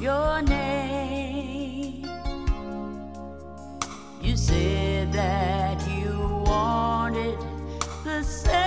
your name. You said that you wanted the same